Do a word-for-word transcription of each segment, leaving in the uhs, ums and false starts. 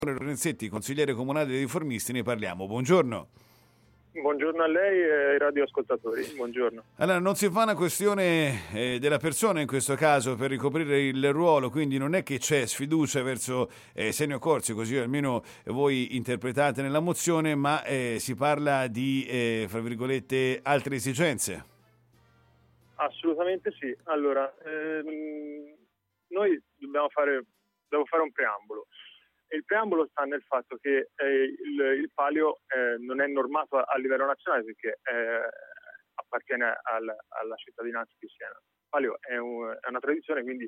Lorenzetti, consigliere comunale dei riformisti, ne parliamo. Buongiorno. Buongiorno a lei e ai radioascoltatori, buongiorno. Allora, non si fa una questione eh, della persona in questo caso per ricoprire il ruolo, quindi non è che c'è sfiducia verso eh, Senio Corsi, così almeno voi interpretate nella mozione, ma eh, si parla di, eh, fra virgolette, altre esigenze. Assolutamente sì. Allora, ehm, noi dobbiamo fare, devo fare un preambolo. Il preambolo sta nel fatto che eh, il, il palio eh, non è normato a, a livello nazionale perché eh, appartiene al, alla cittadinanza cristiana. Il palio è, un, è una tradizione, quindi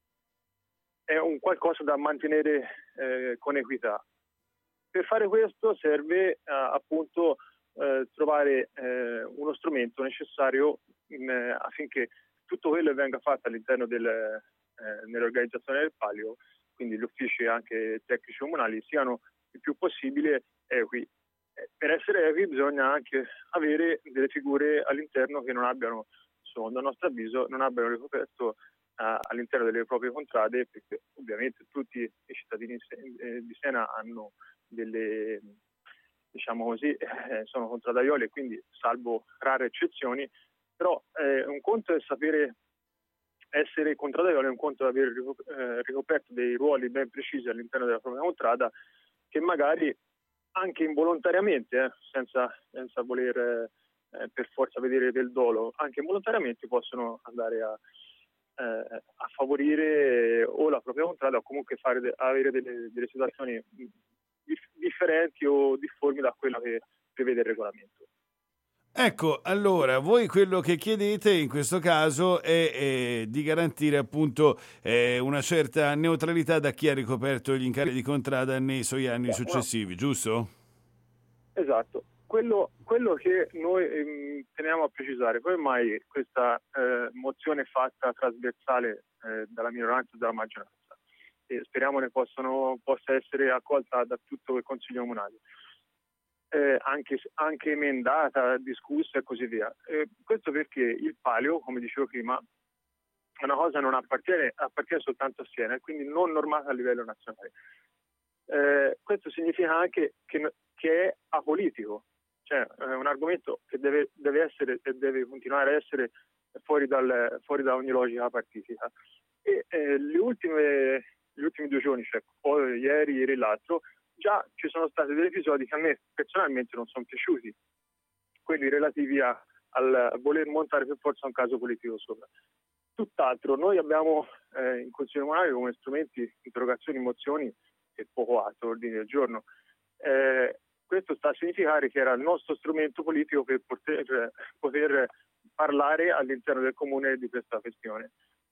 è un qualcosa da mantenere eh, con equità. Per fare questo serve eh, appunto eh, trovare eh, uno strumento necessario in, eh, affinché tutto quello che venga fatto all'interno del, eh, nell'organizzazione del palio, quindi gli uffici anche tecnici comunali, siano il più possibile equi. Eh, per essere equi bisogna anche avere delle figure all'interno che non abbiano, secondo il nostro avviso, non abbiano ricoperto eh, all'interno delle proprie contrade, perché ovviamente tutti i cittadini di Siena hanno delle, diciamo così, eh, sono contraddaioli e quindi salvo rare eccezioni, però eh, un conto è sapere essere contraddaioli, un conto è aver ricoperto dei ruoli ben precisi all'interno della propria contrada che magari anche involontariamente, eh, senza, senza voler eh, per forza vedere del dolo, anche involontariamente possono andare a, eh, a favorire o la propria contrada o comunque fare de- avere delle, delle situazioni differenti o difformi da quello che prevede il regolamento. Ecco, allora, voi quello che chiedete in questo caso è eh, di garantire appunto eh, una certa neutralità da chi ha ricoperto gli incarichi di contrada nei suoi anni successivi, giusto? Esatto. Quello, quello che noi ehm, teniamo a precisare, come mai questa eh, mozione fatta trasversale eh, dalla minoranza e dalla maggioranza, e speriamo ne possano, possa essere accolta da tutto il Consiglio Comunale. Eh, anche, anche emendata, discussa e così via. Eh, questo perché il palio, come dicevo prima, è una cosa che non appartiene, appartiene soltanto a Siena e quindi non normata a livello nazionale. Eh, questo significa anche che, che è apolitico, cioè è un argomento che deve, deve essere e deve continuare a essere fuori, dal, fuori da ogni logica partitica. E eh, le ultime, gli ultimi due giorni, cioè ieri, ieri e l'altro, già ci sono stati degli episodi che a me personalmente non sono piaciuti, quelli relativi a, al voler montare per forza un caso politico sopra. Tutt'altro, noi abbiamo eh, in Consiglio Comunale come strumenti interrogazioni, mozioni e poco altro, ordini del giorno. Eh, questo sta a significare che era il nostro strumento politico per poter, poter parlare all'interno del Comune di questa questione.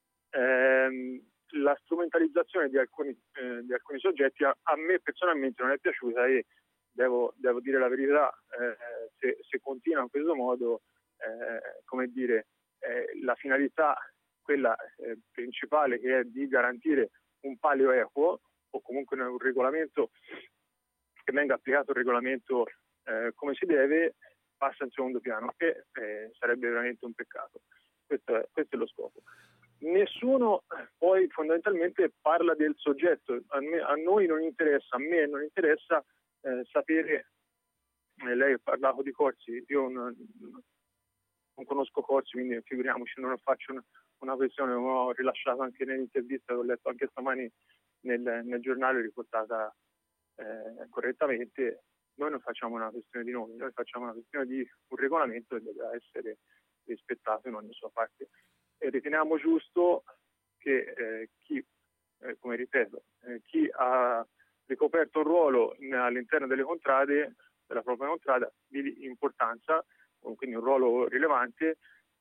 Eh, la strumentalizzazione di alcuni, eh, di alcuni soggetti a, a me personalmente non è piaciuta e devo, devo dire la verità, eh, se, se continua in questo modo, eh, come dire, eh, la finalità, quella eh, principale, che è di garantire un palio equo o comunque un regolamento che venga applicato il regolamento eh, come si deve, passa in secondo piano, che eh, sarebbe veramente un peccato. Questo è, questo è lo scopo. Nessuno poi fondamentalmente parla del soggetto, a, me, a noi non interessa, a me non interessa eh, sapere, eh, lei ha parlato di Corsi, io non, non conosco Corsi, quindi figuriamoci, non faccio una, una questione, ho rilasciato anche nell'intervista che ho letto anche stamani nel, nel giornale riportata eh, correttamente. Noi non facciamo una questione di nomi, noi facciamo una questione di un regolamento che dovrà essere rispettato in ogni sua parte. E riteniamo giusto che eh, chi, eh, come ripeto, eh, chi ha ricoperto un ruolo in, all'interno delle contrade, della propria contrada, di importanza, quindi un ruolo rilevante,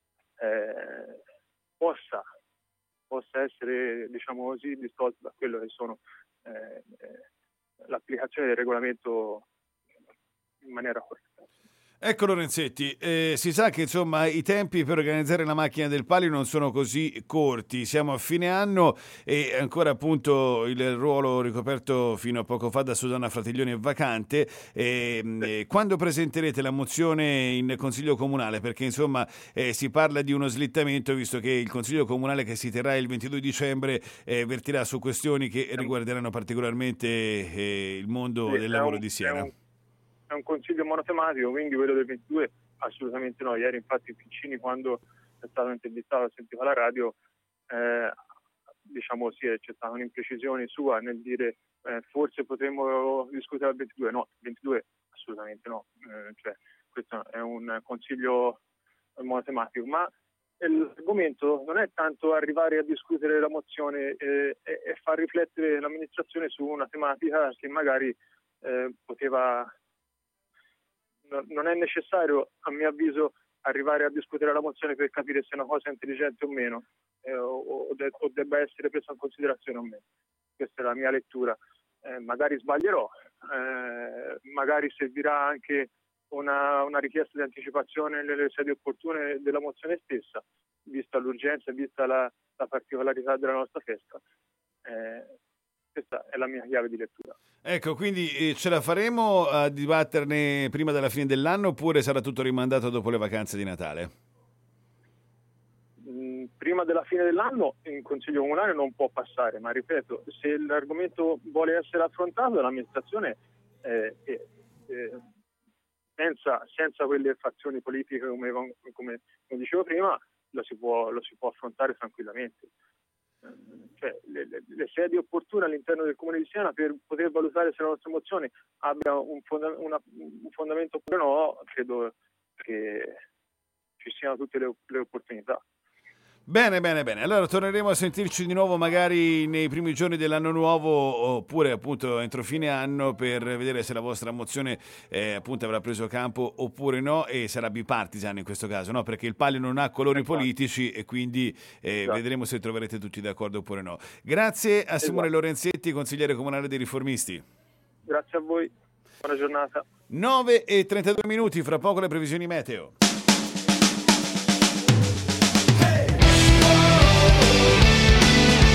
eh, possa, possa essere, diciamo così, distolto da quello che sono eh, eh, l'applicazione del regolamento in maniera corretta. Ecco Lorenzetti, eh, si sa che insomma i tempi per organizzare la macchina del Palio non sono così corti, siamo a fine anno e ancora appunto il ruolo ricoperto fino a poco fa da Susanna Fratiglioni è vacante. E, eh, quando presenterete la mozione in Consiglio Comunale? Perché insomma eh, si parla di uno slittamento, visto che il Consiglio Comunale che si terrà il ventidue dicembre eh, vertirà su questioni che riguarderanno particolarmente eh, il mondo sì, del lavoro un, di Siena. È un, è un consiglio monotematico, quindi quello del ventidue assolutamente no. Ieri infatti Piccini, quando è stato intervistato, sentiva la radio, eh, diciamo sì, c'è stata un'imprecisione sua nel dire eh, forse potremmo discutere al ventidue. No, il ventidue assolutamente no. Eh, cioè, questo è un consiglio monotematico, ma l'argomento non è tanto arrivare a discutere la mozione eh, e, e far riflettere l'amministrazione su una tematica che magari eh, poteva... Non è necessario, a mio avviso, arrivare a discutere la mozione per capire se è una cosa intelligente o meno, eh, o, o, de- o debba essere presa in considerazione o meno. Questa è la mia lettura. Eh, magari sbaglierò, eh, magari servirà anche una, una richiesta di anticipazione nelle sedi opportune della mozione stessa, vista l'urgenza e vista la, la particolarità della nostra festa. Eh, questa è la mia chiave di lettura. Ecco, quindi eh, ce la faremo a dibatterne prima della fine dell'anno oppure sarà tutto rimandato dopo le vacanze di Natale? Mm, prima della fine dell'anno in Consiglio Comunale non può passare, ma ripeto, se l'argomento vuole essere affrontato l'amministrazione eh, eh, eh, senza, senza quelle fazioni politiche come, come, come dicevo prima, lo si può, lo si può affrontare tranquillamente. Cioè, le, le, le sedi opportune all'interno del Comune di Siena per poter valutare se la nostra mozione abbia un, fonda- una, un fondamento oppure no, credo che ci siano tutte le, le opportunità. Bene, bene, bene. Allora torneremo a sentirci di nuovo magari nei primi giorni dell'anno nuovo oppure appunto entro fine anno per vedere se la vostra mozione eh, appunto avrà preso campo oppure no e sarà bipartisan in questo caso, no? Perché il Palio non ha colori esatto. politici e quindi eh, esatto. vedremo se troverete tutti d'accordo oppure no. Grazie a Simone esatto. Lorenzetti, consigliere comunale dei Riformisti. Grazie a voi, buona giornata. nove e trentadue minuti, fra poco le previsioni meteo.